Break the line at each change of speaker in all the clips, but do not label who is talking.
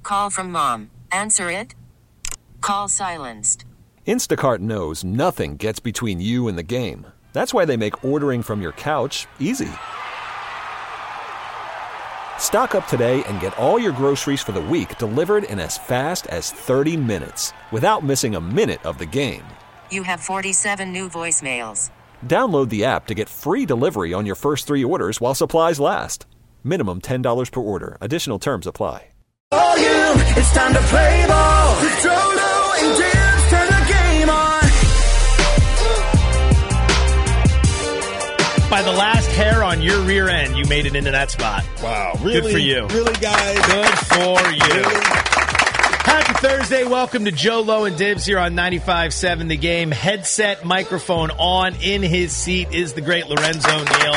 call from mom. Answer it. Call silenced.
Instacart knows nothing gets between you and the game. That's why they make ordering from your couch easy. Stock up today and get all your groceries for the week delivered in as fast as 30 minutes without missing a minute of the game.
You have 47 new voicemails.
Download the app to get free delivery on your first 3 orders while supplies last. Minimum $10 per order. Additional terms apply.
For you, it's time to play ball. With Jolo and Dibs, turn the game on.
By the last hair on your rear end, you made it into that spot.
Wow. Really?
Good for you.
Really, guys?
Good for you.
Really?
Happy Thursday. Welcome to Jolo and Dibs here on 95.7 The Game. Headset, microphone on. In his seat is the great Lorenzo Neal.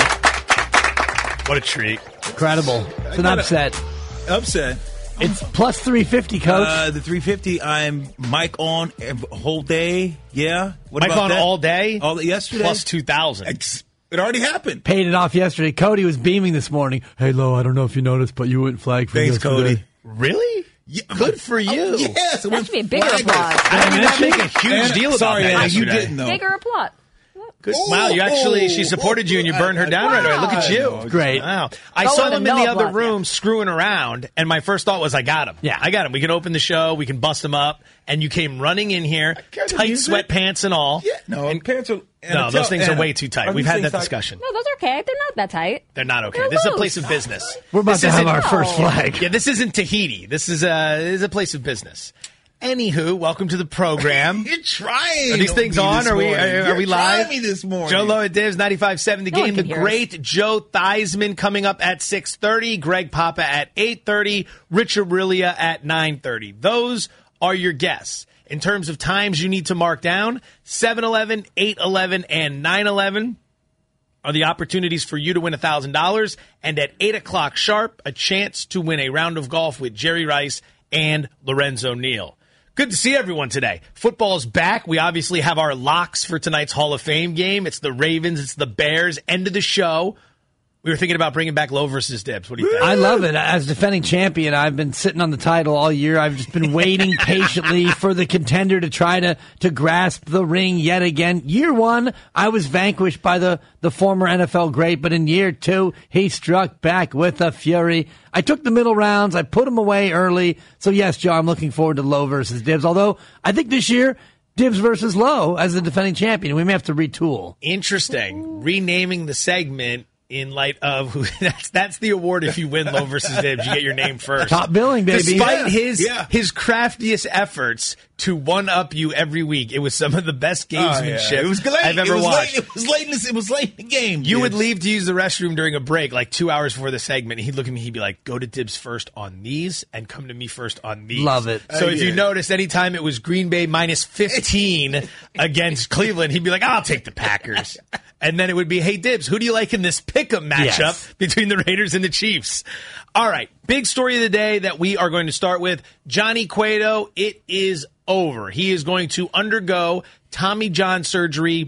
What a treat.
Incredible. It's an upset.
Upset.
It's plus 350, Coach.
The 350, I'm mic on whole day. Yeah. What
Mike
about
on
that?
all day?
All yesterday?
Plus 2,000.
It already happened.
Paid it off yesterday. Cody was beaming this morning. Hey, Lo, I don't know if you noticed, but you went flag for
Thanks,
yesterday.
Cody.
Really?
Yeah,
Good for you.
Yes.
That should be a bigger applause.
I did not make a huge deal about
Sorry,
that
Anna, you
yesterday.
didn't, though.
Bigger applause.
Good. Wow, you actually, she supported you and you burned her down right away. Look at you.
Great.
Wow. I
Lower
saw
than
them in the
no
other
applause,
room screwing around, and my first thought was, I got him.
Yeah.
I got him. We can open the show. We can bust him up. And you came running in here, tight sweatpants and all.
Yeah, no,
and
pants are...
No, those things are way too tight. We've had that discussion.
No, those are okay. They're not that tight.
They're not okay.
They're
This is a
loose.
place of business.
We're about
This
to have
isn't-
our first flag.
Yeah, this isn't Tahiti. This is a place of business. Anywho, welcome to the program.
You're trying.
Are these things on? Are we
You're
live?
trying me this morning.
Joe Low at Divs, 95.7 The
No one
Game.
can
The
hear
great Joe Theismann coming up at 6:30. Greg Papa at 8:30. Rich Aurelia at 9:30. Those are your guests. In terms of times you need to mark down, 7-11, 8-11, and 9-11 are the opportunities for you to win $1,000. And at 8 o'clock sharp, a chance to win a round of golf with Jerry Rice and Lorenzo Neal. Good to see everyone today. Football's back. We obviously have our locks for tonight's Hall of Fame game. It's the Ravens. It's the Bears. End of the show. We were thinking about bringing back Low versus Dibs. What do you think?
I love it. As defending champion, I've been sitting on the title all year. I've just been waiting patiently for the contender to try to grasp the ring yet again. Year one, I was vanquished by the former NFL great, but in year two, he struck back with a fury. I took the middle rounds. I put him away early. So yes, Joe, I'm looking forward to Low versus Dibs. Although I think this year, Dibs versus Low as the defending champion. We may have to retool.
Interesting. Renaming the segment in light of who that's the award if you win Low versus Dibs. You get your name first.
Top billing, baby.
Despite
Yeah.
his craftiest efforts to one-up you every week, it was some of the best gamesmanship
It was late.
I've ever watched.
It was late in the game.
You would
Dibs.
leave to use the restroom during a break, like 2 hours before the segment. And he'd look at me. He'd be like, "Go to Dibs first on these, and come to me first on these."
Love it.
So if you
Yeah.
noticed, anytime it was Green Bay minus 15 against Cleveland, he'd be like, "I'll take the Packers." And then it would be, "Hey Dibs, who do you like in this pick'em matchup
Yes.
between the Raiders and the Chiefs?" All right, big story of the day that we are going to start with: Johnny Cueto. It is over. He is going to undergo Tommy John surgery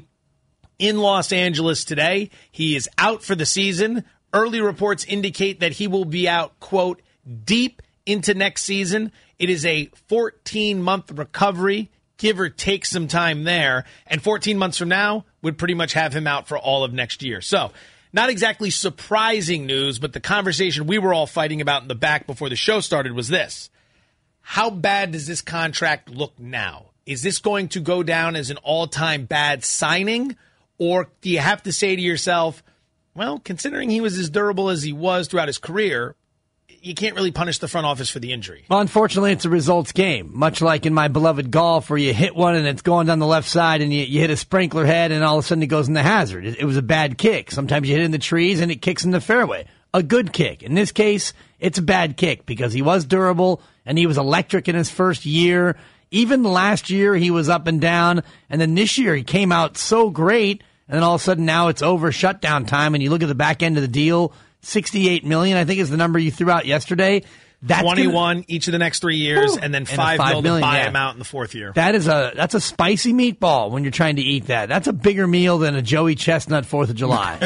in Los Angeles today. He is out for the season. Early reports indicate that he will be out, quote, deep into next season. It is a 14-month recovery, give or take some time there. And 14 months from now would pretty much have him out for all of next year. So not exactly surprising news, but the conversation we were all fighting about in the back before the show started was this. How bad does this contract look now? Is this going to go down as an all-time bad signing? Or do you have to say to yourself, well, considering he was as durable as he was throughout his career, you can't really punish the front office for the injury.
Well, unfortunately, it's a results game, much like in my beloved golf where you hit one and it's going down the left side and you hit a sprinkler head and all of a sudden it goes in the hazard. It was a bad kick. Sometimes you hit in the trees and it kicks in the fairway. A good kick. In this case, it's a bad kick because he was durable and he was electric in his first year. Even last year, he was up and down. And then this year, he came out so great. And then all of a sudden, now it's over shutdown time. And you look at the back end of the deal, $68 million, I think is the number you threw out yesterday. That's
21 each of the next 3 years,
Woo.
and then
And
$5
$5
million
million,
to buy
yeah.
him out in the fourth year.
that's a spicy meatball when you're trying to eat that. That's a bigger meal than a Joey Chestnut 4th of July.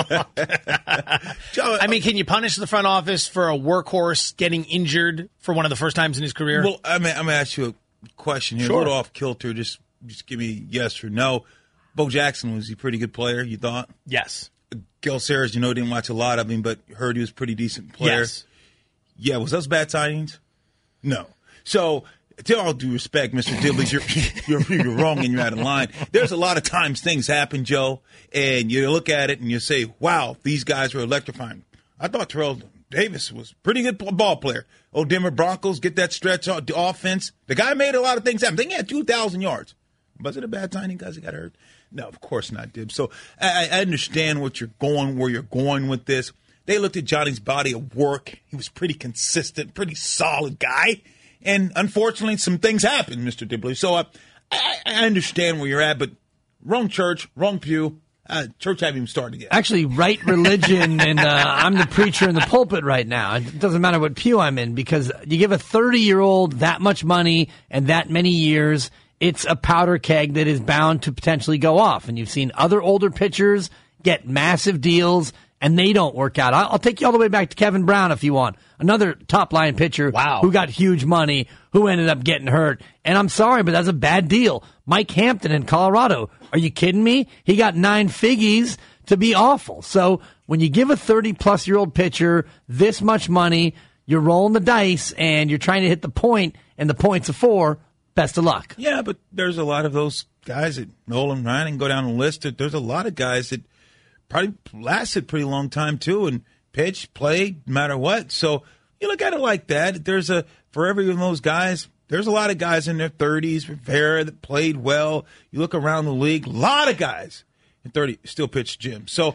Joe,
I mean, can you punish the front office for a workhorse getting injured for one of the first times in his career?
well, I'm going to ask you a question here.
Sure.
A little off kilter. Just give me yes or no. Bo Jackson, was he a pretty good player, you thought?
Yes.
Gil Sayers, didn't watch a lot of him, but heard he was a pretty decent player.
Yes.
Yeah, was those bad signings? No. So, to all due respect, Mr. Dibblies, you're wrong and you're out of line. There's a lot of times things happen, Joe, and you look at it and you say, wow, these guys are electrifying. I thought Terrell Davis was a pretty good ball player. Denver Broncos get that stretch offense. The guy made a lot of things happen. I think he had 2,000 yards. Was it a bad signing because he got hurt? No, of course not, Dib. So I understand where you're going with this. They looked at Johnny's body of work. He was pretty consistent, pretty solid guy. And unfortunately, some things happened, Mr. Dibley. So I understand where you're at, but wrong church, wrong pew. Church haven't even started yet.
Actually, right religion, and I'm the preacher in the pulpit right now. It doesn't matter what pew I'm in, because you give a 30-year-old that much money and that many years, it's a powder keg that is bound to potentially go off. And you've seen other older pitchers get massive deals, and they don't work out. I'll take you all the way back to Kevin Brown if you want. Another top-line pitcher who got huge money, who ended up getting hurt. And I'm sorry, but that's a bad deal. Mike Hampton in Colorado. Are you kidding me? He got 9 figgies to be awful. So when you give a 30-plus-year-old pitcher this much money, you're rolling the dice, and you're trying to hit the point, and the point's a 4. Best of luck.
Yeah, but there's a lot of those guys that Nolan Ryan and go down the list. There's a lot of guys that probably lasted a pretty long time too, and pitch, play, no matter what. So you look at it like that. For every one of those guys, there's a lot of guys in their 30s, Rivera, that played well. You look around the league, a lot of guys in 30 still pitch Jim. So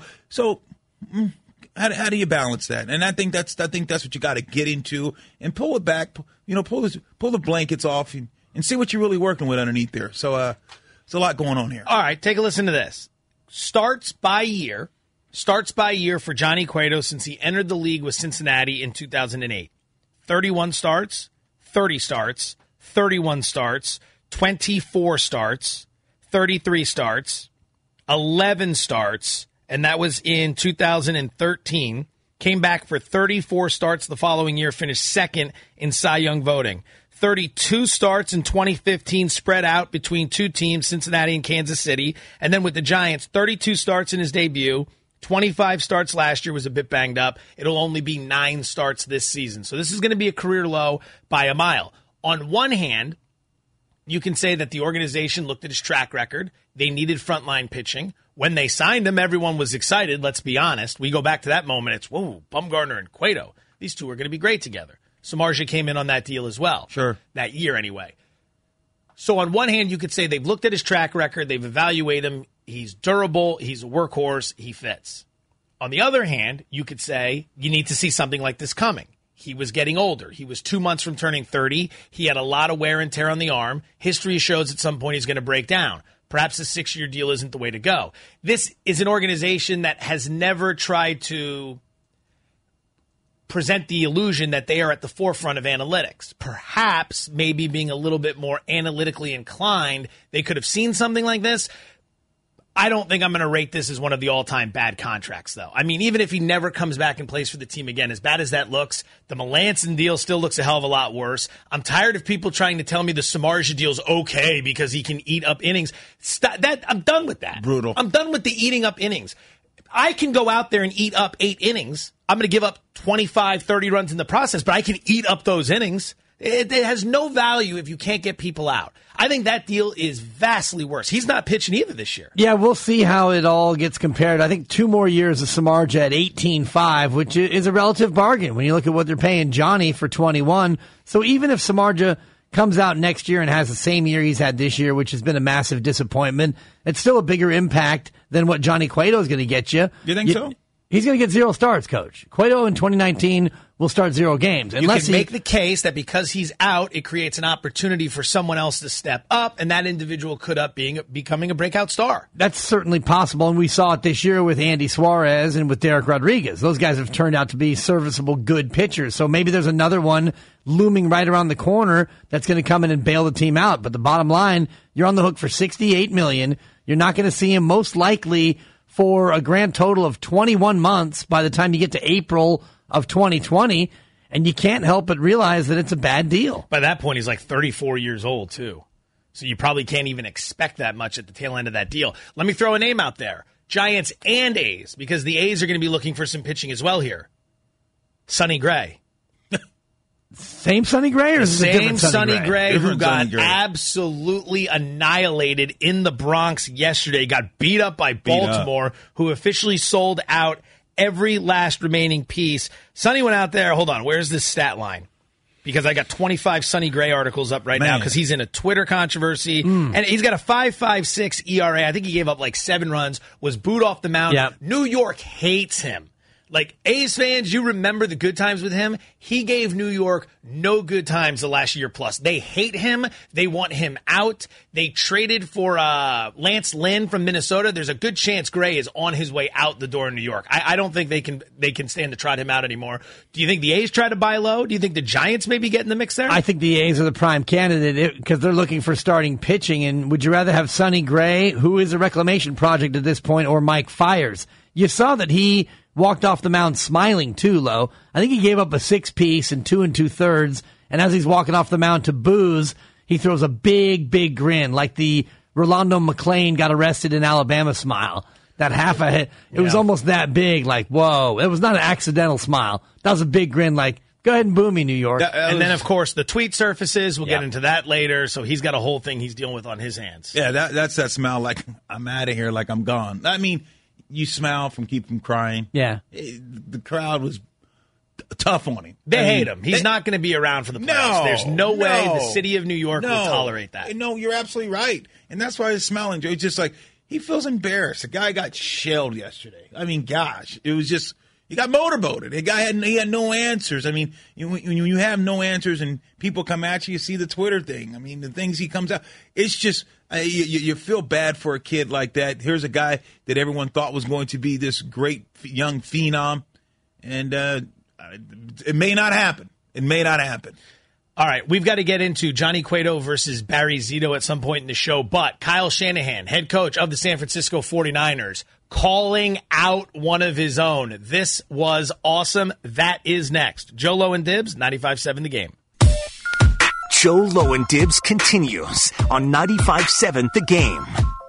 how do you balance that? And I think that's what you got to get into and pull it back. Pull the blankets off and see what you're really working with underneath there. So there's a lot going on here.
All right, take a listen to this. Starts by year for Johnny Cueto since he entered the league with Cincinnati in 2008. 31 starts, 30 starts, 31 starts, 24 starts, 33 starts, 11 starts, and that was in 2013. Came back for 34 starts the following year, finished second in Cy Young voting. 32 starts in 2015 spread out between two teams, Cincinnati and Kansas City. And then with the Giants, 32 starts in his debut, 25 starts last year, was a bit banged up. It'll only be 9 starts this season. So this is going to be a career low by a mile. On one hand, you can say that the organization looked at his track record. They needed frontline pitching. When they signed him, everyone was excited, let's be honest. We go back to that moment. It's, whoa, Bumgarner and Cueto. These two are going to be great together. Samardzija came in on that deal as well.
Sure.
That year anyway. So on one hand, you could say they've looked at his track record. They've evaluated him. He's durable. He's a workhorse. He fits. On the other hand, you could say you need to see something like this coming. He was getting older. He was 2 months from turning 30. He had a lot of wear and tear on the arm. History shows at some point he's going to break down. Perhaps a 6-year deal isn't the way to go. This is an organization that has never tried to present the illusion that they are at the forefront of analytics. Perhaps, maybe being a little bit more analytically inclined, they could have seen something like this. I don't think I'm going to rate this as one of the all-time bad contracts, though. I mean, even if he never comes back and plays for the team again, as bad as that looks, the Melanson deal still looks a hell of a lot worse. I'm tired of people trying to tell me the Samardzija deal's okay because he can eat up innings. I'm done with that.
Brutal.
I'm done with the eating up innings. I can go out there and eat up 8 innings. I'm going to give up 25, 30 runs in the process, but I can eat up those innings. It has no value if you can't get people out. I think that deal is vastly worse. He's not pitching either this year.
Yeah, we'll see how it all gets compared. I think 2 more years of Samardzija at 18.5, which is a relative bargain when you look at what they're paying Johnny for 21. So even if Samardzija comes out next year and has the same year he's had this year, which has been a massive disappointment, it's still a bigger impact than what Johnny Cueto is going to get you.
You think so?
He's going to get 0 starts, Coach. Cueto in 2019 will start 0 games.
You can make the case that because he's out, it creates an opportunity for someone else to step up, and that individual could becoming a breakout star.
That's certainly possible, and we saw it this year with Andy Suarez and with Derek Rodriguez. Those guys have turned out to be serviceable, good pitchers. So maybe there's another one looming right around the corner that's going to come in and bail the team out. But the bottom line, you're on the hook for $68 million. You're not going to see him most likely for a grand total of 21 months by the time you get to April of 2020, and you can't help but realize that it's a bad deal.
By that point, he's like 34 years old, too. So you probably can't even expect that much at the tail end of that deal. Let me throw a name out there. Giants and A's, because the A's are going to be looking for some pitching as well here. Sonny Gray.
Same Sonny Gray, or is it a different
Sonny Gray who
Different
got
Sonny Gray.
absolutely annihilated in the Bronx yesterday, got beat up by Baltimore, who officially sold out every last remaining piece. Sonny went out there. Hold on. Where's this stat line? Because I got 25 Sonny Gray articles up right now because he's in a Twitter controversy. And he's got a 5.56 ERA. I think he gave up like 7 runs, was booed off the mound.
Yep.
New York hates him. Like, A's fans, you remember the good times with him. He gave New York no good times the last year plus. They hate him. They want him out. They traded for Lance Lynn from Minnesota. There's a good chance Gray is on his way out the door in New York. I don't think they can stand to trot him out anymore. Do you think the A's try to buy low? Do you think the Giants may be getting the mix there?
I think the A's are the prime candidate because they're looking for starting pitching. And would you rather have Sonny Gray, who is a reclamation project at this point, or Mike Fiers? You saw that he walked off the mound smiling too, Lo. I think he gave up a 6-piece and 2 2/3. And as he's walking off the mound to booze, he throws a big, big grin, like the Rolando McClain got arrested in Alabama smile. That half a hit. It was almost that big, like, whoa. It was not an accidental smile. That was a big grin, like, go ahead and boo me, New York.
And then, of course, the tweet surfaces. We'll get into that later. So he's got a whole thing he's dealing with on his hands.
Yeah, that's that smile like, I'm out of here, like I'm gone. I mean, you smile from keep from crying.
Yeah.
The crowd was tough on him.
They hate him. He's not going to be around for the playoffs. There's no way the city of New York will tolerate that.
No, you're absolutely right. And that's why he's smiling, Joe. It's just like, he feels embarrassed. The guy got shelled yesterday. I mean, gosh, it was just, he got motorboated. The guy had no answers. I mean, when you have no answers and people come at you, you see the Twitter thing. I mean, the things he comes out, it's just, you feel bad for a kid like that. Here's a guy that everyone thought was going to be this great young phenom, and it may not happen. It may not happen.
All right, we've got to get into Johnny Cueto versus Barry Zito at some point in the show, but Kyle Shanahan, head coach of the San Francisco 49ers, calling out one of his own. This was awesome. That is next. Joe Low and Dibs, 95.7 The Game.
Joe Low and Dibs continues on 95.7 The Game.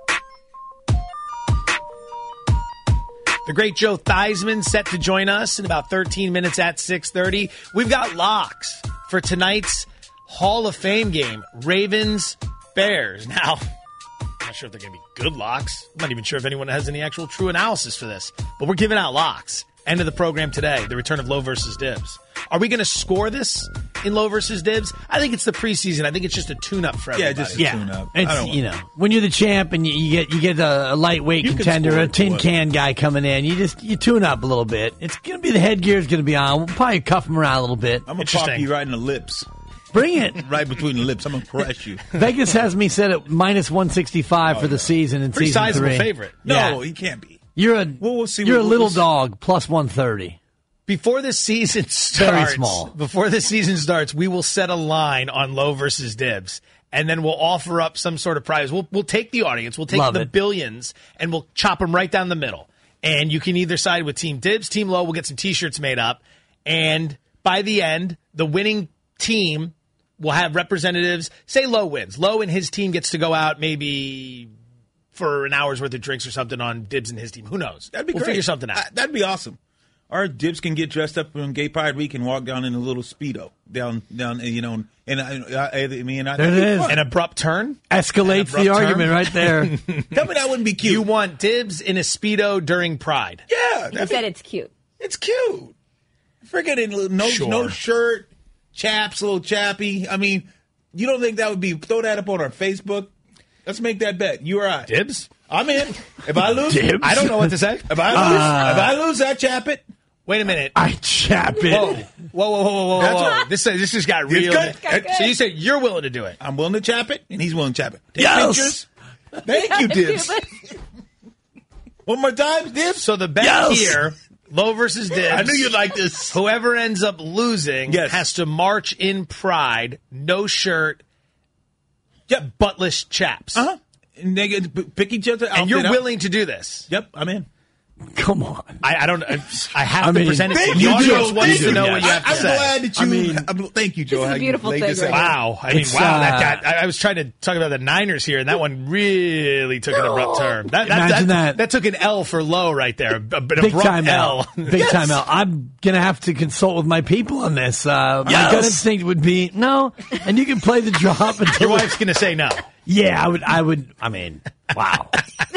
The great Joe Theismann set to join us in about 13 minutes at 6:30. We've got locks for tonight's Hall of Fame game, Ravens-Bears. Now, I'm not sure if they're going to be good locks. I'm not even sure if anyone has any actual true analysis for this. But we're giving out locks. End of the program today, the return of Low versus Dibs. Are we going to score this in Low versus Dibs? I think it's the preseason. I think it's just a tune-up for everybody.
Yeah, just a tune-up.
It's, when you're the champ and you get a lightweight contender, a tin can guy coming in, you tune up a little bit. It's going to be the headgear's going to be on. We'll probably cuff him around a little bit.
I'm going to pop you right in the lips.
Bring it.
Right between the lips. I'm going to crush you.
Vegas has me set at minus 165 for the season in
Pretty
season 3.
sizable favorite.
No, he can't be.
You're a
We'll
little dog plus 130.
Before the season starts,
Very small.
Before the season starts, we will set a line on Low versus Dibs, and then we'll offer up some sort of prize. We'll take the audience, we'll take billions, and we'll chop them right down the middle. And you can either side with Team Dibs, Team Low. We'll get some T-shirts made up, and by the end, the winning team will have representatives. Say Low wins. Low and his team gets to go out maybe for an hour's worth of drinks or something on Dibs and his team. Who knows?
That'd be
we'll
great.
Figure something out.
That'd be awesome. Our Dibs can get dressed up on Gay Pride Week and walk down in a little Speedo down, and
There it is.
An abrupt turn?
Escalates the argument right there.
Tell me that wouldn't be cute.
You want Dibs in a Speedo during Pride?
Yeah.
You said it's cute.
It's cute. Freaking no shirt, chaps, a little chappy. I mean, you don't think that would be, throw that up on our Facebook? Let's make that bet. You or I.
Dibs?
I'm in. If I lose,
Dibs?
I don't know what to say.
If I lose, I chap it.
Wait a minute.
I chap it.
Whoa.
That's right.
This just got real.
good.
So you said you're willing to do it.
I'm willing to chap it, and he's willing to chap it. Take
Yes.
pictures. Thank you, Dibs. One more time, Dibs.
So the bet
Yes.
here, Low versus Dibs.
I knew you'd like this.
Whoever ends up losing
Yes.
has to march in pride, no shirt, buttless chaps.
Uh-huh. And they get to pick each other out.
And you're willing to do this.
Yep, I'm in.
Come on.
I don't. I have
I
to
mean,
present it.
Thank
The
you,
audience
Joe.
wants
Thank
to
you.
know what you have to
I'm
say.
glad that you.
I mean,
thank you, Joe.
This is a
how you
beautiful
laid
thing
this
right
out.
Wow. I mean,
It's,
wow. That got. I was trying to talk about the Niners here, and that one really took an abrupt turn.
Imagine that.
That took an L for Low right there. An
Big
abrupt
time
L.
L. Big time L. I'm going to have to consult with my people on this. My gut instinct would be no, and you can play the drop until.
Your wife's going to say no.
Yeah, I would. I mean, wow.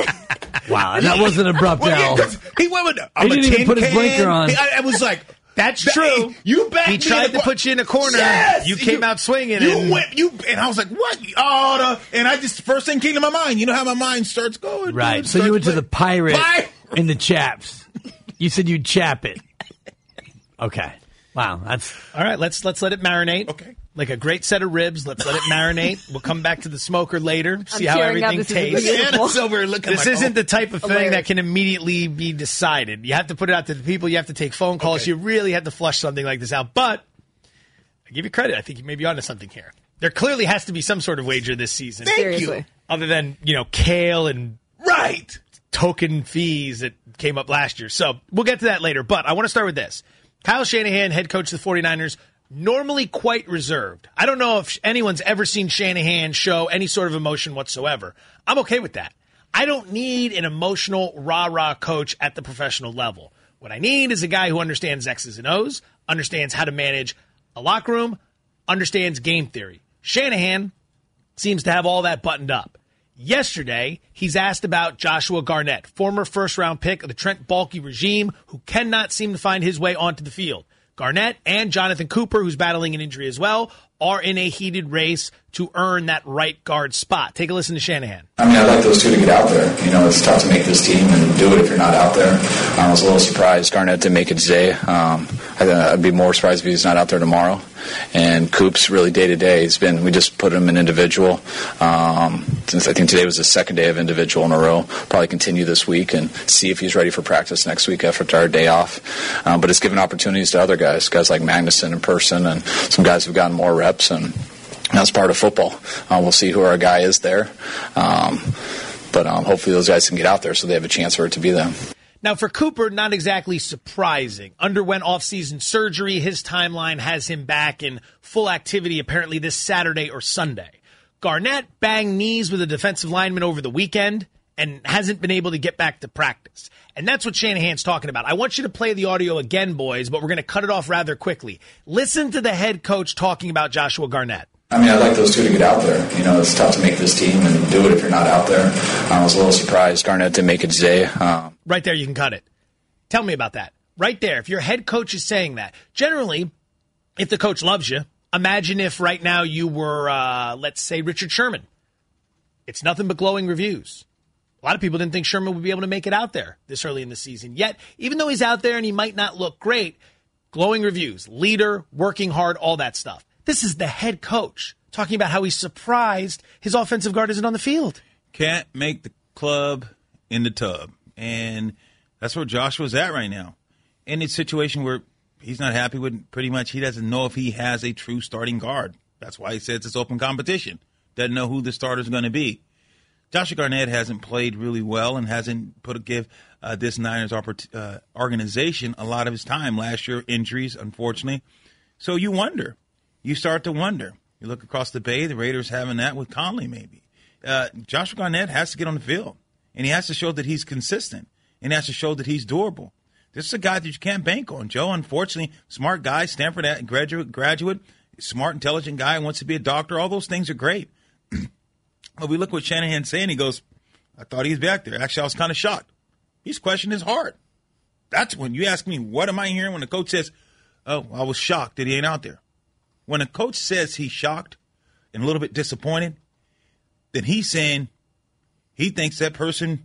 Wow, and that was an abrupt L.
He went with.
He didn't even put his blinker on.
I was like,
That's true.
You backed
He
me
tried
in the
to put you in a corner.
Yes!
You came out swinging.
You
and
went. And I was like, what? And I just first thing came to my mind. You know how my mind starts going.
Right.
dude,
So you
starts
went to the
playing.
pirate in the chaps. You said you'd chap it. Okay. Wow. That's
All right, let's let it marinate.
Okay.
Like a great set of ribs. Let's let it marinate. We'll come back to the smoker later, see how
tearing up.
everything
This is
tastes.
beautiful.
Anna's over here looking
This
like,
isn't the type of thing
Hilarious.
that can immediately be decided. You have to put it out to the people. You have to take phone calls.
Okay.
You really have to flush something like this out. But I give you credit. I think you may be onto something here. There clearly has to be some sort of wager this season.
Seriously.
Other than, kale and
right.
token fees that came up last year. So we'll get to that later. But I want to start with this. Kyle Shanahan, head coach of the 49ers, normally quite reserved. I don't know if anyone's ever seen Shanahan show any sort of emotion whatsoever. I'm okay with that. I don't need an emotional rah-rah coach at the professional level. What I need is a guy who understands X's and O's, understands how to manage a locker room, understands game theory. Shanahan seems to have all that buttoned up. Yesterday, he's asked about Joshua Garnett, former first-round pick of the Trent Baalke regime, who cannot seem to find his way onto the field. Garnett and Jonathan Cooper, who's battling an injury as well, are in a heated race to earn that right guard spot. Take a listen to Shanahan.
I mean, I'd like those two to get out there. It's tough to make this team and do it if you're not out there. I was a little surprised Garnett didn't make it today. I'd be more surprised if he's not out there tomorrow. And Coop's really day-to-day. We just put him in individual. Since I think today was the second day of individual in a row. Probably continue this week and see if he's ready for practice next week after our day off. But it's given opportunities to other guys like Magnuson in person and some guys who've gotten more reps, and that's part of football. We'll see who our guy is there. But hopefully those guys can get out there so they have a chance for it to be them.
Now, for Cooper, not exactly surprising. Underwent off-season surgery. His timeline has him back in full activity apparently this Saturday or Sunday. Garnett banged knees with a defensive lineman over the weekend and hasn't been able to get back to practice. And that's what Shanahan's talking about. I want you to play the audio again, boys, but we're going to cut it off rather quickly. Listen to the head coach talking about Joshua Garnett.
I mean, I'd like those two to get out there. It's tough to make this team and do it if you're not out there. I was a little surprised Garnett didn't make it today.
Right there, you can cut it. Tell me about that. Right there, if your head coach is saying that. Generally, if the coach loves you, imagine if right now you were, let's say, Richard Sherman. It's nothing but glowing reviews. A lot of people didn't think Sherman would be able to make it out there this early in the season. Yet, even though he's out there and he might not look great, glowing reviews, leader, working hard, all that stuff. This is the head coach talking about how he's surprised his offensive guard isn't on the field.
Can't make the club in the tub. And that's where Joshua's at right now. In a situation where he's not happy with pretty much, he doesn't know if he has a true starting guard. That's why he says it's open competition. Doesn't know who the starter's going to be. Joshua Garnett hasn't played really well and hasn't give this Niners organization a lot of his time. Last year, injuries, unfortunately. So you wonder. You start to wonder. You look across the bay, the Raiders having that with Conley maybe. Joshua Garnett has to get on the field, and he has to show that he's consistent, and he has to show that he's durable. This is a guy that you can't bank on. Joe, unfortunately, smart guy, Stanford graduate, smart, intelligent guy, wants to be a doctor. All those things are great. But we look what Shanahan's saying. He goes, I thought he was back there. Actually, I was kind of shocked. He's questioning his heart. That's when you ask me, what am I hearing when the coach says, oh, I was shocked that he ain't out there. When a coach says he's shocked and a little bit disappointed, then he's saying he thinks that person,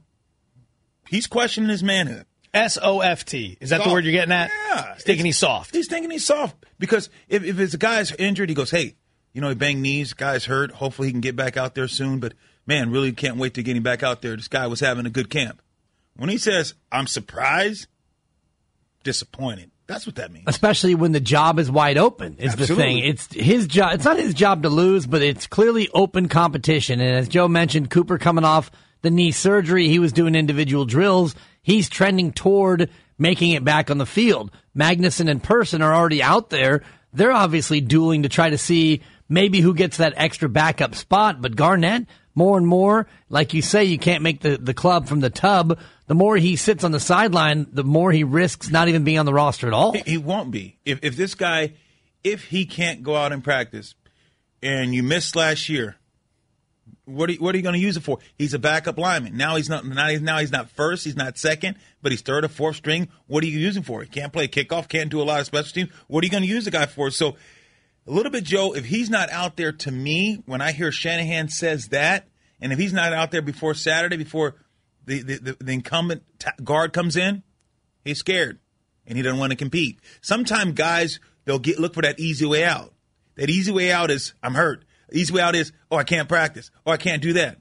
he's questioning his manhood.
S-O-F-T. Is that the word you're getting at?
Yeah.
He's thinking he's soft.
He's thinking he's soft. Because if it's a guy's injured, he goes, hey, he banged knees, guy's hurt. Hopefully he can get back out there soon. But, man, really can't wait to get him back out there. This guy was having a good camp. When he says, I'm surprised, disappointed, that's what that means.
Especially when the job is wide open is
Absolutely.
the thing. It's his job. It's not his job to lose, but it's clearly open competition. And as Joe mentioned, Cooper coming off the knee surgery, he was doing individual drills. He's trending toward making it back on the field. Magnuson and Person are already out there. They're obviously dueling to try to see maybe who gets that extra backup spot. But Garnett, more and more, like you say, you can't make the club from the tub. The more he sits on the sideline, the more he risks not even being on the roster at all.
He won't be. If this guy, if he can't go out and practice and you missed last year, what are you going to use it for? He's a backup lineman. Now he's not first, he's not second, but he's third or fourth string. What are you using for? He can't play kickoff, can't do a lot of special teams. What are you going to use the guy for? So a little bit, Joe, if he's not out there, to me, when I hear Shanahan says that, and if he's not out there before Saturday, before the incumbent guard comes in, he's scared, and he doesn't want to compete. Sometimes guys, they'll look for that easy way out. That easy way out is, I'm hurt. Easy way out is, I can't practice. I can't do that.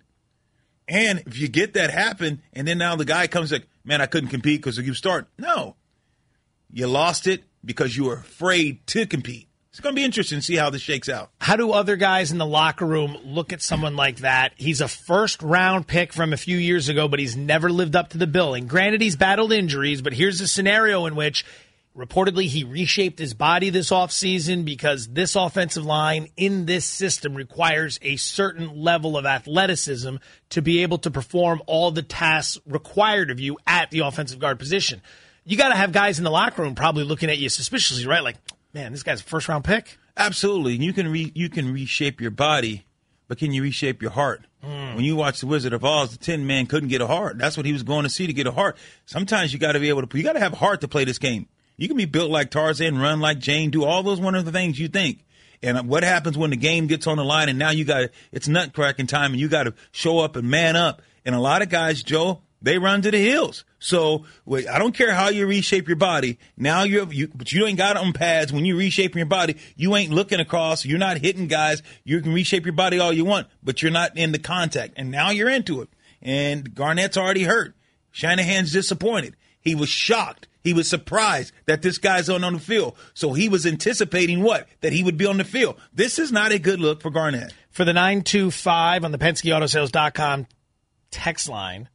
And if you get that happen, and then now the guy comes like, man, I couldn't compete because you start. No. You lost it because you were afraid to compete. It's going to be interesting to see how this shakes out.
How do other guys in the locker room look at someone like that? He's a first-round pick from a few years ago, but he's never lived up to the billing. Granted, he's battled injuries, but here's a scenario in which reportedly he reshaped his body this offseason because this offensive line in this system requires a certain level of athleticism to be able to perform all the tasks required of you at the offensive guard position. You got to have guys in the locker room probably looking at you suspiciously, right? Like, man, this guy's a first-round pick.
Absolutely. You can reshape your body, but can you reshape your heart? When you watch The Wizard of Oz, the Tin Man couldn't get a heart. That's what he was going to see to get a heart. Sometimes you got to be able to. You got to have a heart to play this game. You can be built like Tarzan, run like Jane, do all those wonderful things you think. And what happens when the game gets on the line and now it's nut-cracking time and you got to show up and man up. And a lot of guys, Joe, they run to the hills. So I don't care how you reshape your body. Now but you ain't got on pads. When you reshaping your body, you ain't looking across. You're not hitting guys. You can reshape your body all you want, but you're not in the contact. And now you're into it. And Garnett's already hurt. Shanahan's disappointed. He was shocked. He was surprised that this guy's on the field. So he was anticipating what? That he would be on the field. This is not a good look for Garnett.
For the 925 on the PenskeAutosales.com text line,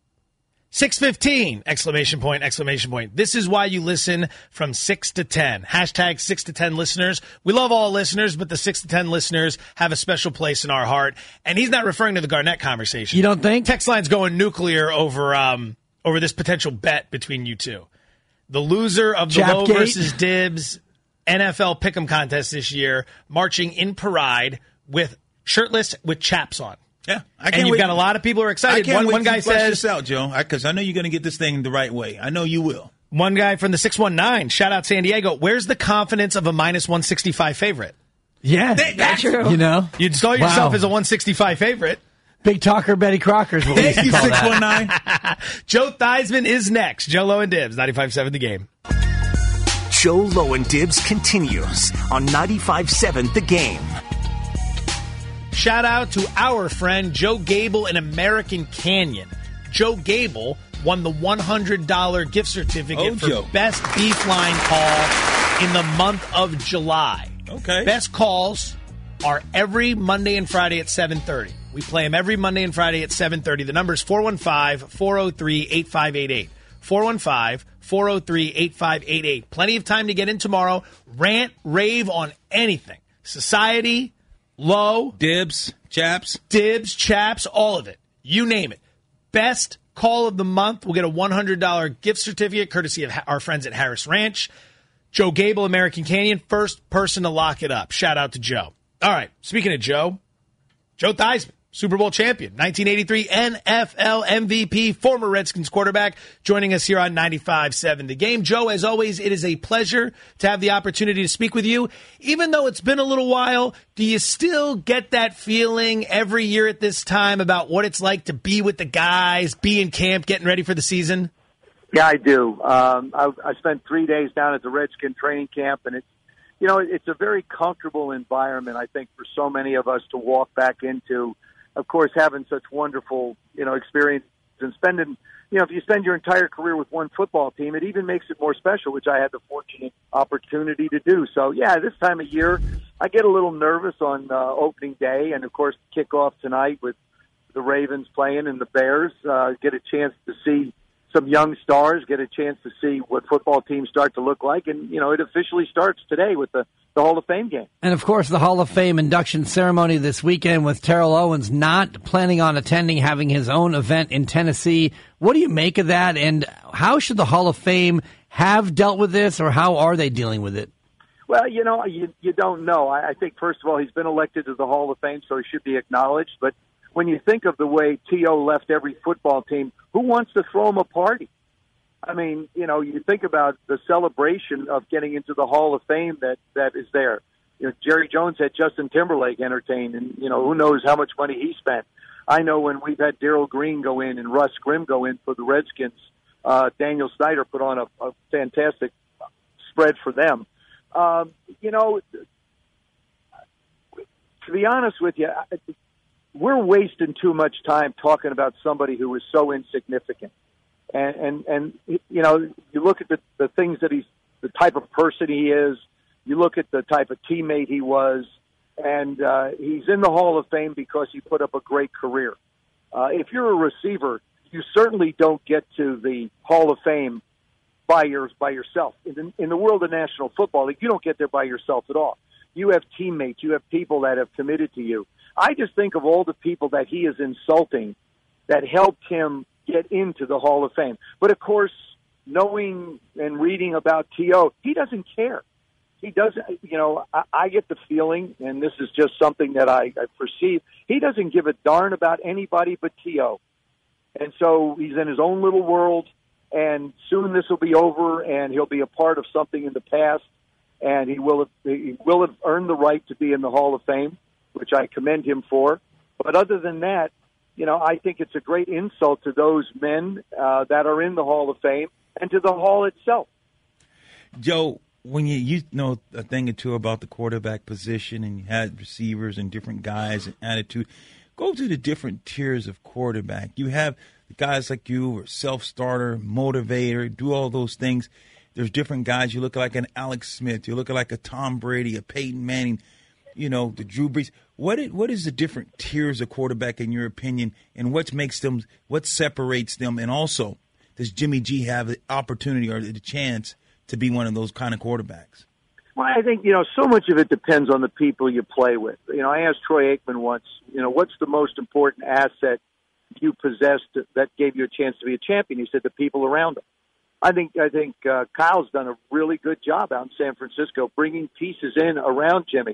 615, exclamation point, exclamation point. This is why you listen from 6 to 10. Hashtag 6 to 10 listeners. We love all listeners, but the 6 to 10 listeners have a special place in our heart. And he's not referring to the Garnett conversation.
You don't think?
Text line's going nuclear over this potential bet between you two. The loser of the Low versus Dibs NFL Pick'em contest this year, marching in parade with shirtless with chaps on.
Yeah, I can't
and you've
wait.
Got a lot of people who are excited.
I can't wait
one guy
to flesh
says
this out, Joe, because I know you're going to get this thing the right way. I know you will.
One guy from the 619, shout out San Diego. Where's the confidence of a minus 165 favorite?
Yeah,
That's true.
You know,
You'd saw yourself as a 165 favorite.
Big talker Betty Crocker's what we used
Thank
to
you,
call that.
619.
Joe Theismann is next. Joe Low and Dibs, 95.7 The Game.
Joe Low and Dibs continues on 95.7 The Game.
Shout out to our friend Joe Gable in American Canyon. Joe Gable won the $100 gift certificate for Best Beef Line Call in the month of July.
Okay.
Best calls are every Monday and Friday at 7:30. We play them every Monday and Friday at 7:30. The number is 415-403-8588. 415-403-8588. Plenty of time to get in tomorrow. Rant, rave on anything. Society, Low,
Dibs, chaps,
all of it. You name it. Best call of the month. We'll get a $100 gift certificate courtesy of our friends at Harris Ranch. Joe Gable, American Canyon, first person to lock it up. Shout out to Joe. All right, speaking of Joe Theismann. Super Bowl champion, 1983 NFL MVP, former Redskins quarterback, joining us here on 95.7 The Game. Joe, as always, it is a pleasure to have the opportunity to speak with you. Even though it's been a little while, do you still get that feeling every year at this time about what it's like to be with the guys, be in camp, getting ready for the season?
Yeah, I do. I spent 3 days down at the Redskin training camp, and it's a very comfortable environment, I think, for so many of us to walk back into. Of course, having such wonderful, experience and spending, if you spend your entire career with one football team, it even makes it more special, which I had the fortunate opportunity to do. So, yeah, this time of year, I get a little nervous on opening day, and, of course, kickoff tonight with the Ravens playing and the Bears, get a chance to see some young stars, get a chance to see what football teams start to look like. And, it officially starts today with the Hall of Fame game.
And, of course, the Hall of Fame induction ceremony this weekend with Terrell Owens not planning on attending, having his own event in Tennessee. What do you make of that? And how should the Hall of Fame have dealt with this, or how are they dealing with it?
Well, you don't know. I think, first of all, he's been elected to the Hall of Fame, so he should be acknowledged. But when you think of the way T.O. left every football team, who wants to throw him a party? I mean, you think about the celebration of getting into the Hall of Fame that is there. Jerry Jones had Justin Timberlake entertained, and, who knows how much money he spent. I know when we've had Darryl Green go in and Russ Grimm go in for the Redskins, Daniel Snyder put on a fantastic spread for them. To be honest with you, we're wasting too much time talking about somebody who is so insignificant. And you look at the things that the type of person he is, you look at the type of teammate he was, and he's in the Hall of Fame because he put up a great career. If you're a receiver, you certainly don't get to the Hall of Fame by yourself. In the world of National Football League, you don't get there by yourself at all. You have teammates, you have people that have committed to you. I just think of all the people that he is insulting that helped him get into the Hall of Fame. But, of course, knowing and reading about T.O., he doesn't care. He doesn't, I get the feeling, and this is just something that I perceive, he doesn't give a darn about anybody but T.O. And so he's in his own little world, and soon this will be over, and he'll be a part of something in the past, and he will have earned the right to be in the Hall of Fame, which I commend him for. But other than that, I think it's a great insult to those men that are in the Hall of Fame and to the Hall itself.
Joe, when you know a thing or two about the quarterback position and you had receivers and different guys and attitude, go to the different tiers of quarterback. You have the guys like you who are self-starter, motivator, do all those things. There's different guys. You look like an Alex Smith. You look like a Tom Brady, a Peyton Manning, the Drew Brees. What is the different tiers of quarterback in your opinion, and what separates them? And also, does Jimmy G have the opportunity or the chance to be one of those kind of quarterbacks?
Well, I think, so much of it depends on the people you play with. I asked Troy Aikman once, what's the most important asset you possessed that gave you a chance to be a champion? He said the people around him. I think Kyle's done a really good job out in San Francisco bringing pieces in around Jimmy.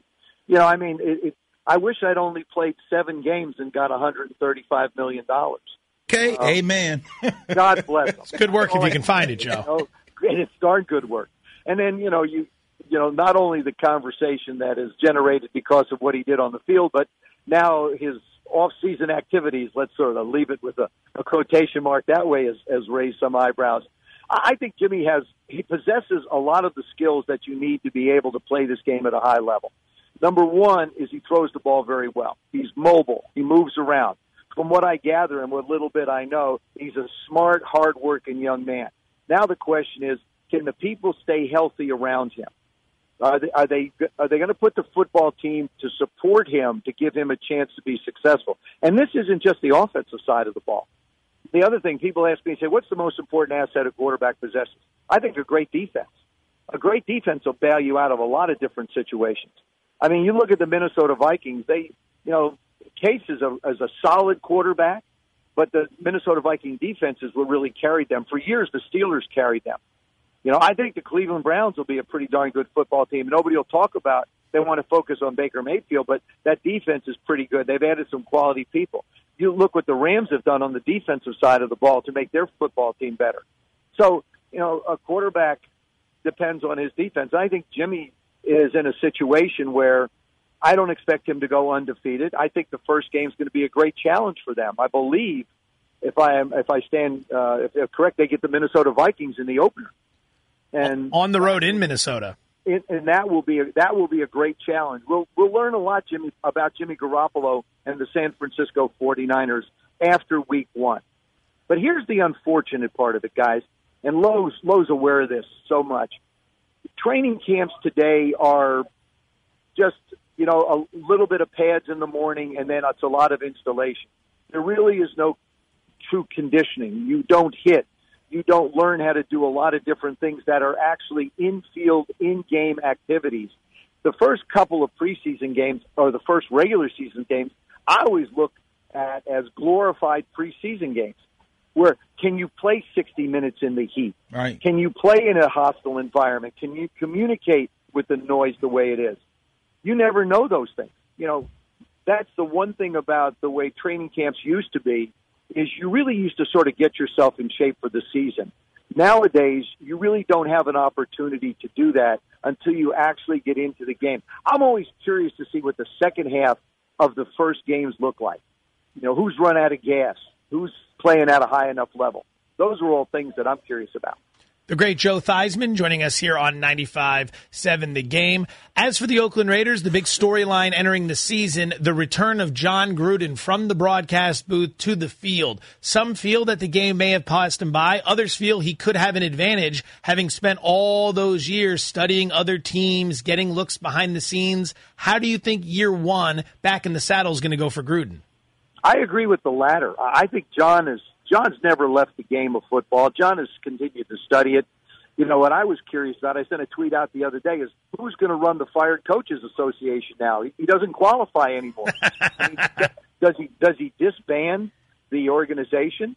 I wish I'd only played 7 games and got $135 million.
Okay, amen.
God bless him.
It's good work if you can find it, Joe.
And it's darn good work. And then, not only the conversation that is generated because of what he did on the field, but now his off-season activities, let's sort of leave it with a quotation mark that way, has raised some eyebrows. I think Jimmy possesses a lot of the skills that you need to be able to play this game at a high level. Number one is he throws the ball very well. He's mobile. He moves around. From what I gather and what little bit I know, he's a smart, hard-working young man. Now the question is, can the people stay healthy around him? Are they going to put the football team to support him to give him a chance to be successful? And this isn't just the offensive side of the ball. The other thing, people ask me, say, what's the most important asset a quarterback possesses? I think a great defense. A great defense will bail you out of a lot of different situations. I mean, you look at the Minnesota Vikings, Case is a solid quarterback, but the Minnesota Viking defenses will really carried them. For years, the Steelers carried them. I think the Cleveland Browns will be a pretty darn good football team. Nobody will talk about they want to focus on Baker Mayfield, but that defense is pretty good. They've added some quality people. You look what the Rams have done on the defensive side of the ball to make their football team better. So, a quarterback depends on his defense. I think Jimmy is in a situation where I don't expect him to go undefeated. I think the first game is going to be a great challenge for them. I believe, if correct, they get the Minnesota Vikings in the opener, and
on the road in Minnesota.
And that will be a great challenge. We'll learn a lot, about Jimmy Garoppolo and the San Francisco 49ers after week 1. But here's the unfortunate part of it, guys, and Lowe's aware of this so much. Training camps today are just, a little bit of pads in the morning, and then it's a lot of installation. There really is no true conditioning. You don't hit. You don't learn how to do a lot of different things that are actually in-field, in-game activities. The first couple of preseason games, or the first regular season games, I always look at as glorified preseason games, where can you play 60 minutes in the heat?
Right.
Can you play in a hostile environment? Can you communicate with the noise the way it is? You never know those things. That's the one thing about the way training camps used to be, is you really used to sort of get yourself in shape for the season. Nowadays, you really don't have an opportunity to do that until you actually get into the game. I'm always curious to see what the second half of the first games look like. Who's run out of gas? Who's playing at a high enough level? Those are all things that I'm curious about.
The great Joe Theismann joining us here on 95.7 The Game. As for the Oakland Raiders, the big storyline entering the season, the return of John Gruden from the broadcast booth to the field. Some feel that the game may have passed him by. Others feel he could have an advantage, having spent all those years studying other teams, getting looks behind the scenes. How do you think year 1 back in the saddle is going to go for Gruden?
I agree with the latter. I think John's never left the game of football. John has continued to study it. What I was curious about, I sent a tweet out the other day, is who's going to run the Fired Coaches Association now? He doesn't qualify anymore. Does he disband the organization?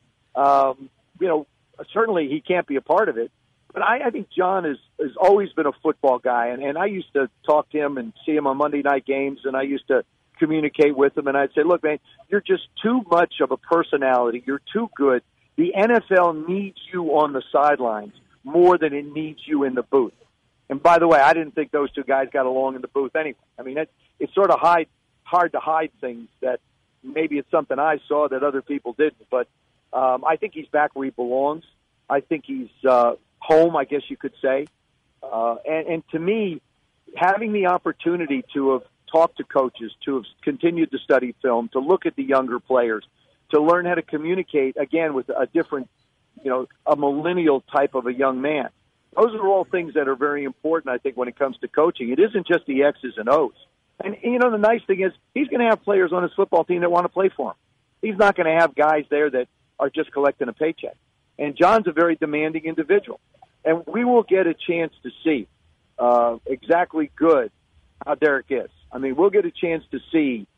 Certainly he can't be a part of it. But I think John has always been a football guy, and I used to talk to him and see him on Monday night games, and I used to communicate with him, and I'd say, look, man, you're just too much of a personality. You're too good. The NFL needs you on the sidelines more than it needs you in the booth. And by the way, I didn't think those two guys got along in the booth anyway. I mean, it's sort of hard to hide things that maybe it's something I saw that other people didn't. But I think he's back where he belongs. I think he's home, I guess you could say. And to me, having the opportunity to have talked to coaches, to have continued to study film, to look at the younger players, to learn how to communicate, again, with a different, a millennial type of a young man. Those are all things that are very important, I think, when it comes to coaching. It isn't just the X's and O's. And, the nice thing is he's going to have players on his football team that want to play for him. He's not going to have guys there that are just collecting a paycheck. And John's a very demanding individual. And we will get a chance to see exactly good how Derek is. I mean, we'll get a chance to see,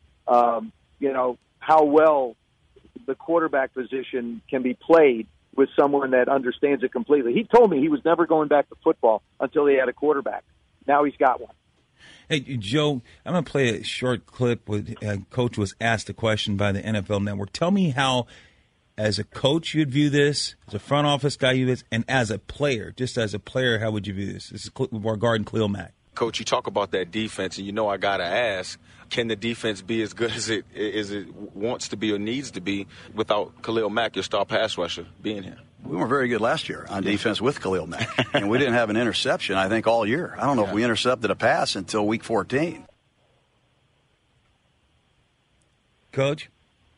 how well the quarterback position can be played with someone that understands it completely. He told me he was never going back to football until he had a quarterback. Now he's got one.
Hey, Joe, I'm going to play a short clip where Coach was asked a question by the NFL Network. Tell me how, as a coach, you'd view this, as a front office guy, you view this, and as a player, just as a player, how would you view this? This is regarding Khalil Mack.
Coach, you talk about that defense, and I got to ask, can the defense be as good as it wants to be or needs to be without Khalil Mack, your star pass rusher, being here?
We weren't very good last year on defense with Khalil Mack, and we didn't have an interception, I think, all year. I don't know if we intercepted a pass until week 14.
Coach?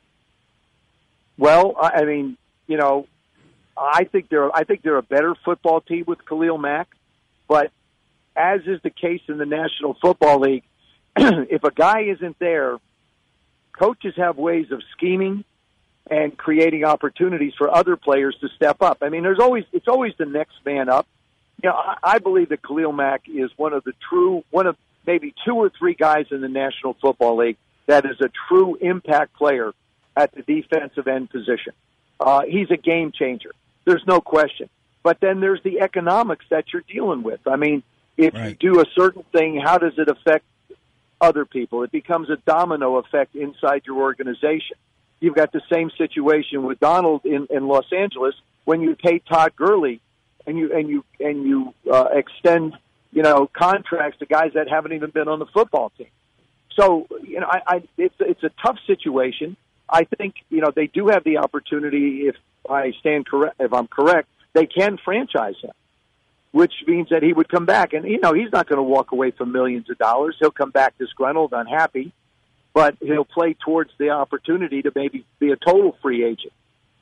Well, I mean, I think they're a better football team with Khalil Mack, but as is the case in the National Football League, if a guy isn't there, coaches have ways of scheming and creating opportunities for other players to step up. I mean, it's always the next man up. I believe that Khalil Mack is one of maybe 2 or 3 guys in the National Football League that is a true impact player at the defensive end position. He's a game changer. There's no question. But then there's the economics that you're dealing with. I mean, if you do a certain thing, how does it affect other people. It becomes a domino effect inside your organization. You've got the same situation with Donald in Los Angeles when you pay Todd Gurley and you extend, contracts to guys that haven't even been on the football team. So, it's a tough situation. I think, they do have the opportunity, if I'm correct, they can franchise him, which means that he would come back. And, he's not going to walk away from millions of dollars. He'll come back disgruntled, unhappy, but he'll play towards the opportunity to maybe be a total free agent.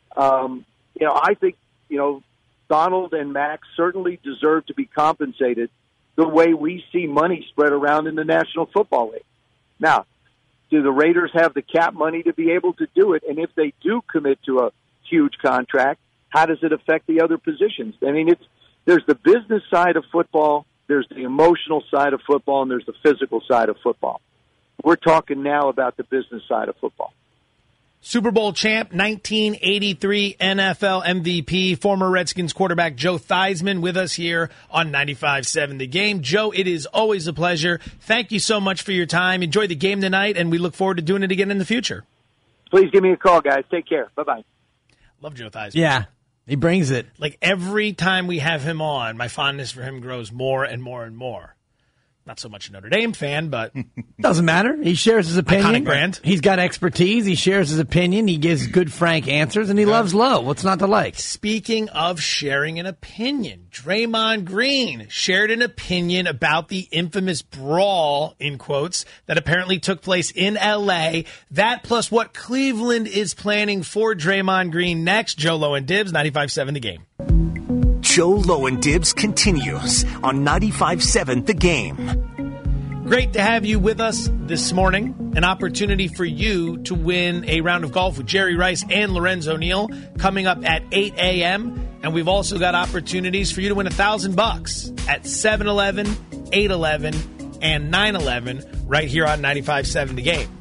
I think, Donald and Max certainly deserve to be compensated the way we see money spread around in the National Football League. Now, do the Raiders have the cap money to be able to do it? And if they do commit to a huge contract, how does it affect the other positions? I mean, there's the business side of football, there's the emotional side of football, and there's the physical side of football. We're talking now about the business side of football.
Super Bowl champ, 1983 NFL MVP, former Redskins quarterback Joe Theismann with us here on 95.7 The Game. Joe, it is always a pleasure. Thank you so much for your time. Enjoy the game tonight, and we look forward to doing it again in the future.
Please give me a call, guys. Take care. Bye-bye.
Love Joe Theismann.
Yeah, he brings it.
Like every time we have him on, my fondness for him grows more and more and more. Not so much a Notre Dame fan, but
doesn't matter. He shares his opinion.
Iconic brand.
He's got expertise. He shares his opinion. He gives good, frank answers, and he loves Lowe. What's not to like?
Speaking of sharing an opinion, Draymond Green shared an opinion about the infamous brawl, in quotes, that apparently took place in L.A. That plus what Cleveland is planning for Draymond Green next. Joe Lowe and Dibs, 95.7 The Game.
Joe Lowe and Dibs continues on 95.7 The Game.
Great to have you with us this morning. An opportunity for you to win a round of golf with Jerry Rice and Lorenzo Neal coming up at 8 a.m. And we've also got opportunities for you to win $1,000 at 7-Eleven, 8-Eleven, and 9-Eleven right here on 95.7 The Game.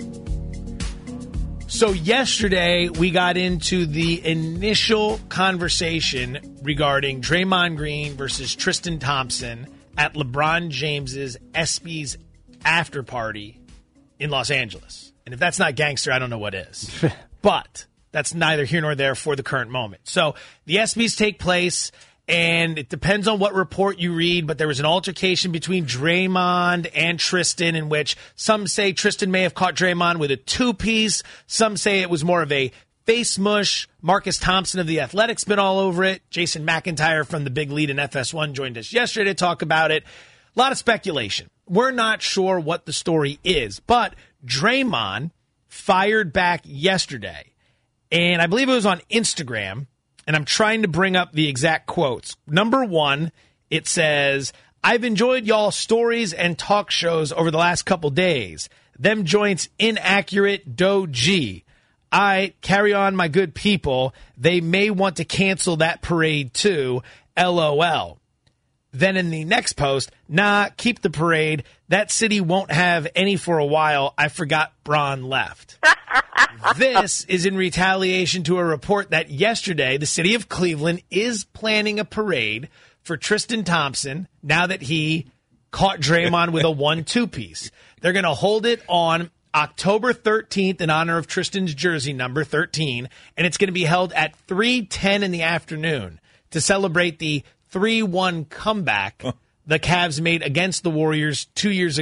So yesterday, we got into the initial conversation regarding Draymond Green versus Tristan Thompson at LeBron James's ESPYs after party in Los Angeles. And if that's not gangster, I don't know what is. But that's neither here nor there for the current moment. So the ESPYs take place, and it depends on what report you read, but there was an altercation between Draymond and Tristan in which some say Tristan may have caught Draymond with a two-piece. Some say it was more of a face mush. Marcus Thompson of The Athletic's been all over it. Jason McIntyre from The Big Lead in FS1 joined us yesterday to talk about it. A lot of speculation. We're not sure what the story is, but Draymond fired back yesterday, and I believe it was on Instagram. And I'm trying to bring up the exact quotes. Number one, it says, "I've enjoyed y'all stories and talk shows over the last couple days. Them joints inaccurate, G. I carry on, my good people. They may want to cancel that parade too. LOL." Then in the next post, "Nah, keep the parade. That city won't have any for a while. I forgot Bron left." This is in retaliation to a report that yesterday the city of Cleveland is planning a parade for Tristan Thompson now that he caught Draymond with a 1-2 piece. They're going to hold it on October 13th in honor of Tristan's jersey number 13, and it's going to be held at 3:10 in the afternoon to celebrate the 3-1 comeback the Cavs made against the Warriors 3 seasons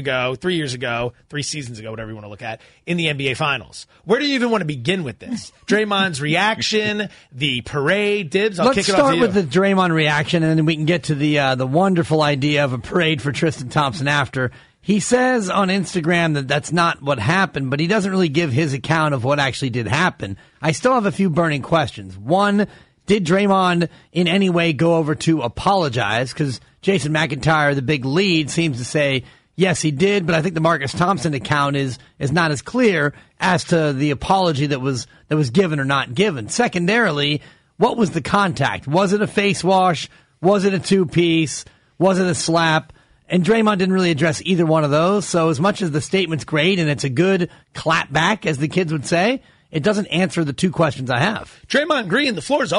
ago, whatever you want to look at, in the NBA Finals. Where do you even want to begin with this? Draymond's reaction, the parade, Dibs, I'll kick it off to you.
Let's start with the Draymond reaction, and then we can get to the wonderful idea of a parade for Tristan Thompson after. He says on Instagram that that's not what happened, but he doesn't really give his account of what actually did happen. I still have a few burning questions. One, did Draymond in any way go over to apologize? Because Jason McIntyre, the Big Lead, seems to say, yes, he did, but I think the Marcus Thompson account is not as clear as to the apology that was given or not given. Secondarily, what was the contact? Was it a face wash? Was it a two-piece? Was it a slap? And Draymond didn't really address either one of those, so as much as the statement's great and it's a good clap back, as the kids would say, it doesn't answer the two questions I have.
Draymond Green, the floor's open.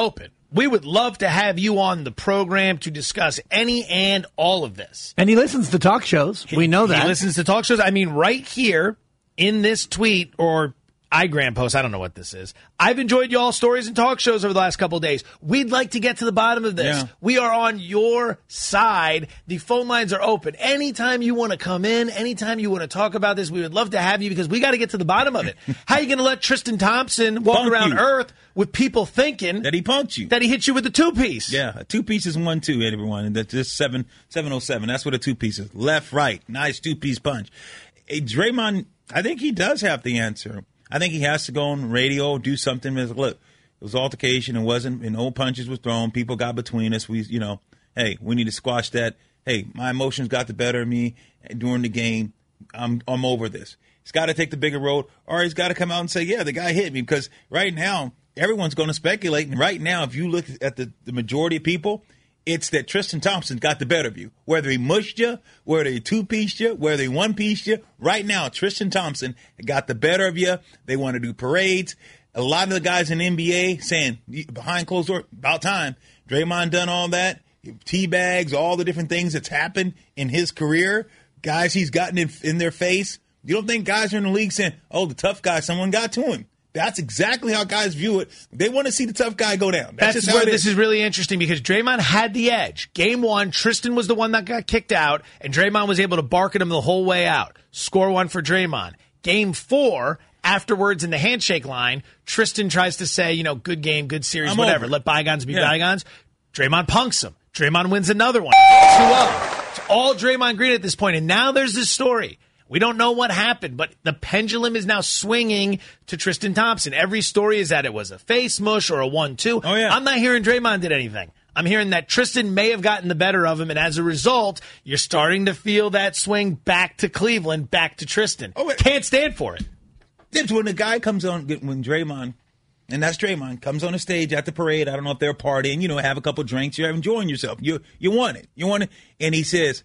We would love to have you on the program to discuss any and all of this.
And he listens to talk shows. We know that.
He listens to talk shows. I mean, right here in this tweet or iGram post, I don't know what this is. I've enjoyed y'all's stories and talk shows over the last couple of days. We'd like to get to the bottom of this.
Yeah.
We are on your side. The phone lines are open. Anytime you want to come in, anytime you want to talk about this, we would love to have you because we got to get to the bottom of it. How are you going to let Tristan Thompson walk
Punk
around
you.
Earth with people thinking
That he punked you.
that he hit you with a two-piece?
Yeah, a two-piece is 1-2, everyone. And that's just 707. That's what a two-piece is. Left, right. Nice two-piece punch. Hey, Draymond, I think he does have the answer. I think he has to go on radio, do something. Look, it was altercation. It wasn't, and no punches were thrown. People got between us. Hey, we need to squash that. Hey, my emotions got the better of me during the game. I'm over this. He's got to take the bigger road, or he's got to come out and say, yeah, the guy hit me. Because right now, everyone's going to speculate. And right now, if you look at the majority of people, it's that Tristan Thompson got the better of you. Whether he mushed you, whether he two-pieced you, whether he one-pieced you. Right now, Tristan Thompson got the better of you. They want to do parades. A lot of the guys in the NBA saying, behind closed doors, about time. Draymond done all that. Teabags, all the different things that's happened in his career. Guys he's gotten in their face. You don't think guys are in the league saying, oh, the tough guy, someone got to him. That's exactly how guys view it. They want to see the tough guy go down. That's just
where
how it
this is really interesting because Draymond had the edge. Game one, Tristan was the one that got kicked out, and Draymond was able to bark at him the whole way out. Score one for Draymond. Game four, afterwards in the handshake line, Tristan tries to say, good game, good series, whatever. Let bygones be bygones. Draymond punks him. Draymond wins another one. 2-0. It's all Draymond Green at this point, and now there's this story. We don't know what happened, but the pendulum is now swinging to Tristan Thompson. Every story is that it was a face mush or a 1-2.
Oh, yeah.
I'm not hearing Draymond did anything. I'm hearing that Tristan may have gotten the better of him, and as a result, you're starting to feel that swing back to Cleveland, back to Tristan. Can't stand for it.
It's when the guy comes on, when Draymond, and that's Draymond, comes on the stage at the parade. I don't know if they're partying, have a couple drinks. You're enjoying yourself. You want it. You want it. And he says,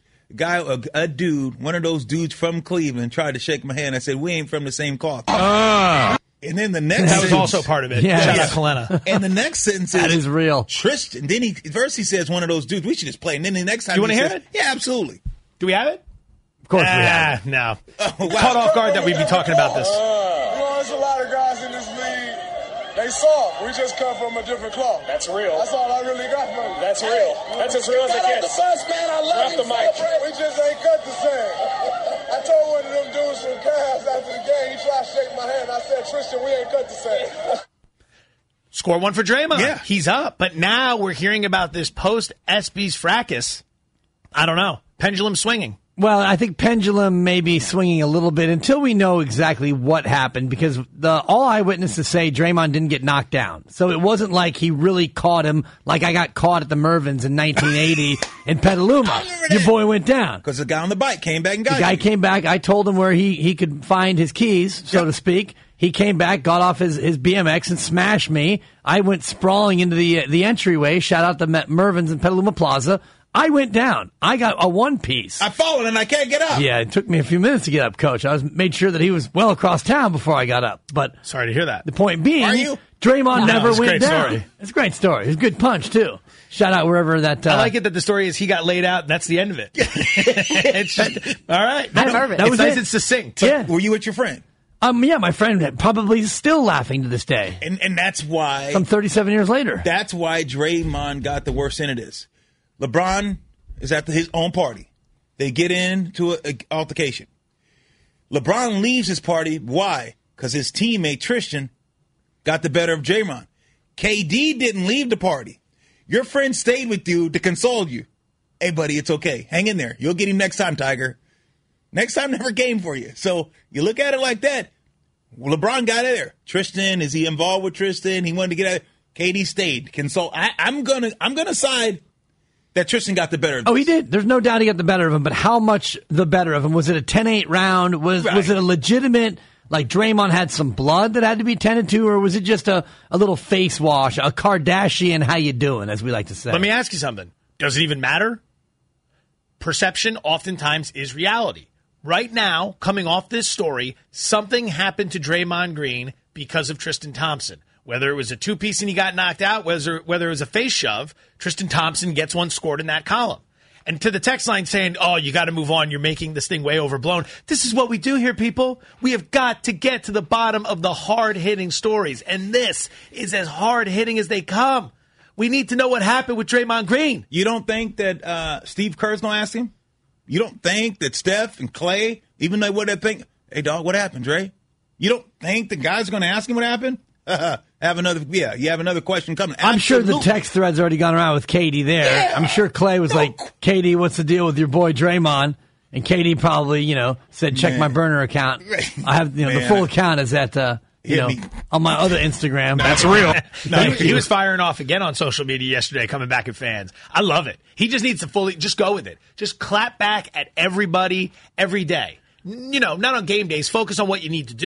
a dude, one of those dudes from Cleveland tried to shake my hand. I said, we ain't from the same cloth. And then the next
That was
sentence,
also part of it.
Yeah.
Shout out Kalena.
And the next sentence
That is real.
Tristan. Then first he says one of those dudes. We should just play. And then the next time
You wanna
he
hear
says,
it?
yeah, absolutely.
Do we have it?
Of course we have.
No.
Oh, wow.
Caught off guard that we'd be talking about this.
There's a lot of guys in this league. They soft. We just come from a different cloth. That's real. That's all I really got from you. That's real. That's as real as it gets. The best, man. I love you. The mic. We just ain't cut the same. I told one of them dudes from Cavs after the game, he tried to shake my hand. I said, Tristan, we ain't cut the same.
Score one for Draymond.
Yeah.
He's up. But now we're hearing about this post-ESPYs fracas. I don't know. Pendulum swinging.
Well, I think pendulum may be swinging a little bit until we know exactly what happened because all eyewitnesses say Draymond didn't get knocked down. So it wasn't like he really caught him like I got caught at the Mervins in 1980 in Petaluma. Your boy went down.
Because the guy on the bike came back and got
The guy
you.
came back. I told him where he could find his keys, so to speak. He came back, got off his BMX and smashed me. I went sprawling into the entryway. Shout out to Mervins in Petaluma Plaza. I went down. I got a one-piece.
I've fallen and I can't get up.
Yeah, it took me a few minutes to get up, Coach. I made sure that he was well across town before I got up. But
sorry to hear that.
The point being,
Are you?
Draymond never
it's a
went
great
down.
story.
It's a great story. It's a good punch, too. Shout out wherever that...
I like it that the story is he got laid out, and that's the end of it. It's just, all right.
That
It's
was
nice
it.
and succinct.
Yeah.
Were you with your friend?
Yeah, my friend probably is still laughing to this day.
And that's why...
Some 37 years later.
That's why Draymond got the worst end of this. LeBron is at his own party. They get into an altercation. LeBron leaves his party. Why? Because his teammate, Tristan, got the better of Draymond. KD didn't leave the party. Your friend stayed with you to console you. Hey, buddy, it's okay. Hang in there. You'll get him next time, Tiger. Next time never came for you. So you look at it like that. LeBron got there. Tristan, is he involved with Tristan? He wanted to get out. KD stayed. Console. I'm gonna side that Tristan got the better of this.
Oh, he did. There's no doubt he got the better of him, but how much the better of him? Was it a 10-8 round? Was it a legitimate, like Draymond had some blood that had to be tended to, or was it just a little face wash, a Kardashian how you doing, as we like to say?
Let me ask you something. Does it even matter? Perception oftentimes is reality. Right now, coming off this story, something happened to Draymond Green because of Tristan Thompson. Whether it was a two-piece and he got knocked out, whether it was a face shove, Tristan Thompson gets one scored in that column. And to the text line saying, oh, you got to move on. You're making this thing way overblown. This is what we do here, people. We have got to get to the bottom of the hard-hitting stories. And this is as hard-hitting as they come. We need to know what happened with Draymond Green.
You don't think that Steve Kerr's going to ask him? You don't think that Steph and Clay, even though what they think, hey, dog, what happened, Dre? You don't think the guys are going to ask him what happened? You have another question coming.
I'm sure the text thread's already gone around with Katie there. Yeah. I'm sure Clay was like, Katie, what's the deal with your boy Draymond? And Katie probably, said, check my burner account. I have, the full account is at, on my other Instagram.
That's real. He was firing off again on social media yesterday, coming back at fans. I love it. He just needs to just go with it. Just clap back at everybody every day. Not on game days. Focus on what you need to do.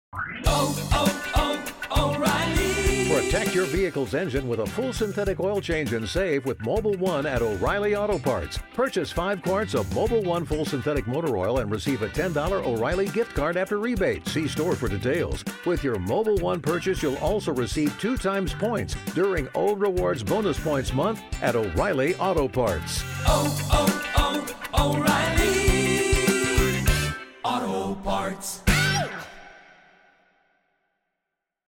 Protect your vehicle's engine with a full synthetic oil change and save with Mobil 1 at O'Reilly Auto Parts. Purchase 5 quarts of Mobil 1 full synthetic motor oil and receive a $10 O'Reilly gift card after rebate. See store for details. With your Mobil 1 purchase, you'll also receive 2 times points during Old Rewards Bonus Points Month at O'Reilly Auto Parts.
O'Reilly Auto Parts.